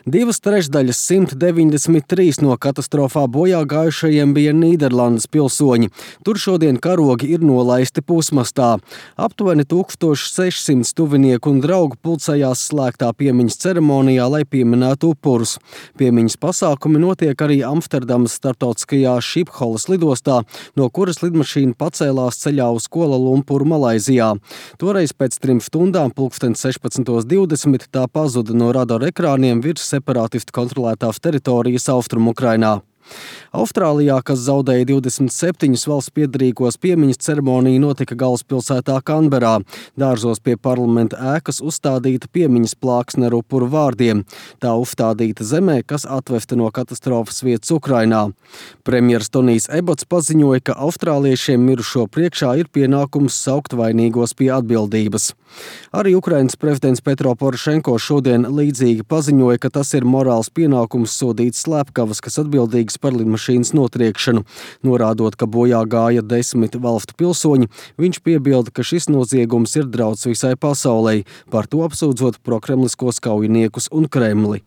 2/3 193 no katastrofā bojā gājušajiem bija Nīderlandes pilsoņi. Tur šodien karogi ir nolaisti pusmastā. Aptuveni 1600 tuvinieku un draugu pulcējās slēgtā piemiņas ceremonijā, lai pieminētu upurus. Piemiņas pasākumi notiek arī Amsterdamas starptautiskajā Šipholas lidostā, no kuras lidmašīna pacēlās ceļā uz Kuala Lumpuru, Malaizijā. Toreiz pēc 3 stundām, pulksten 16:20, tā pazuda no radara ekrāniem virs separātistu kontrolētās teritorijas Austrumukrainā. Austrālijā, kas zaudēja 27 valsts piederīgos, piemiņas ceremonija notika galvaspilsētā Kanberā. Dārzos pie parlamenta ēkas uzstādīta piemiņas plāksne ar upuru vārdiem. Tā uzstādīta zemē, kas atvesta no katastrofas vietas Ukrainā. Premjers Tonijs Ebots paziņoja, ka austrāliešiem mirušo priekšā ir pienākums saukt vainīgos pie atbildības. Arī Ukrainas prezidents Petro Porošenko šodien līdzīgi paziņoja, ka tas ir morāls pienākums sodīt slepkavas, kas atbildīgas par lidmašīnas notriekšanu. Norādot, ka bojā gāja 10 valstu pilsoņi, viņš piebilda, ka šis noziegums ir drauds visai pasaulei, par to apsūdzot prokremliskos kaujiniekus un Kremli.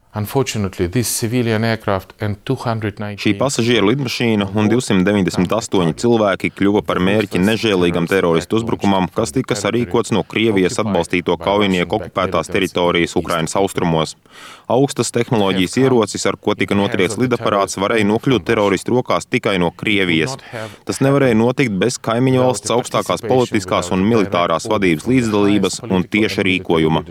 Šī pasažieru lidmašīna un 298 cilvēki kļuva par mērķi nežēlīgam teroristu uzbrukumam, kas tika sarīkots no Krievijas atbalstīto kaujinieku okupētās teritorijas Ukrainas austrumos. Augstas tehnoloģijas ierocis, ar ko tika notriekts lidaparāts, varēja nokļūt teroristu rokās tikai no Krievijas. Tas nevarēja notikt bez kaimiņu valsts augstākās politiskās un militārās vadības līdzdalības un tieša rīkojuma.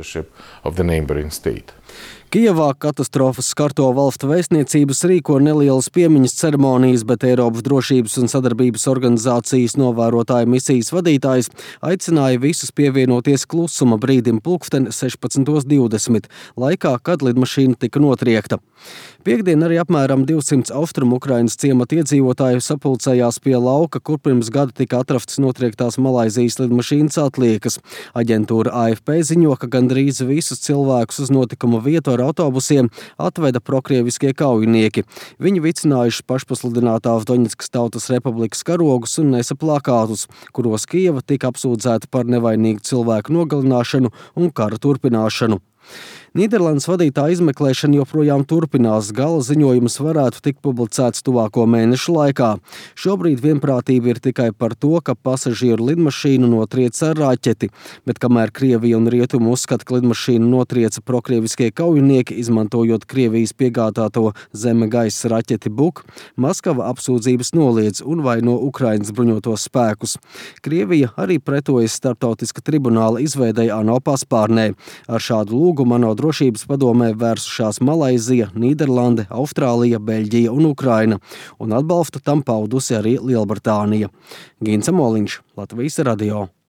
Kijevā katastrofas skarto valstu vēstniecības rīko nelielas piemiņas ceremonijas, bet Eiropas drošības un sadarbības organizācijas novērotāja misijas vadītājs aicināja visus pievienoties klusuma brīdim pulksten 16:20, laikā, kad lidmašīna tika notriekta. Piektdien arī apmēram 200 Austrumukrainas ciemata iedzīvotāju sapulcējās pie lauka, kur pirms gada tika atrastas notriektās Malaizijas lidmašīnas atliekas. Aģentūra AFP ziņo, ka gandrīz visus cilvēkus uz notikuma vietu ar autobusiem atveda prokrieviskie kaujinieki. Viņi vicinājuši pašpasludinātās Doņetskas Tautas Republikas karogus un nesa plakātus, kuros Kijeva tika apsūdzēta par nevainīgu cilvēku nogalināšanu un kara turpināšanu. Nīderlandes vadītā izmeklēšana joprojām turpinās. Gala ziņojums varētu tikt publicēts tuvāko mēnešu laikā. Šobrīd vienprātība ir tikai par to, ka pasažieru lidmašīnu notrieca ar raķeti, bet kamēr Krievija un Rietumi uzskata, ka lidmašīnu notrieca prokrieviskie kaujinieki, izmantojot Krievijas piegādāto zeme-gaisa raķeti Buk, Maskava apsūdzības noliedz un vaino Ukrainas bruņotos spēkus. Krievija arī pretojas starptautiska tribunāla izveidei ANO paspārnē. Ar šādu lūgumu ANO drošības padomē vērsušās Malaizija, Nīderlande, Austrālija, Beļģija un Ukraina, un atbalstu tam paudusi arī Lielbritānija. Gins Amoliņš, Latvijas radio.